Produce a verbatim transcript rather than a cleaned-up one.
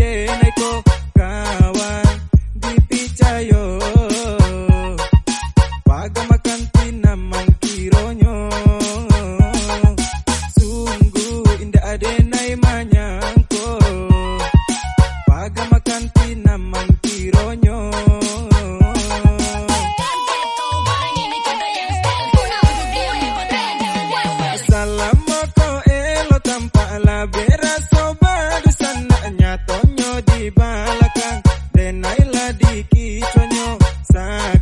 denai ko kawan dipicayo pagamakan tinaman kironyo sungguh indah denai manyangko pagamakan tinaman kironyo Salamo ko elo tanpa labera sobat sananya tonyo di balakang denai la di kiconyo sa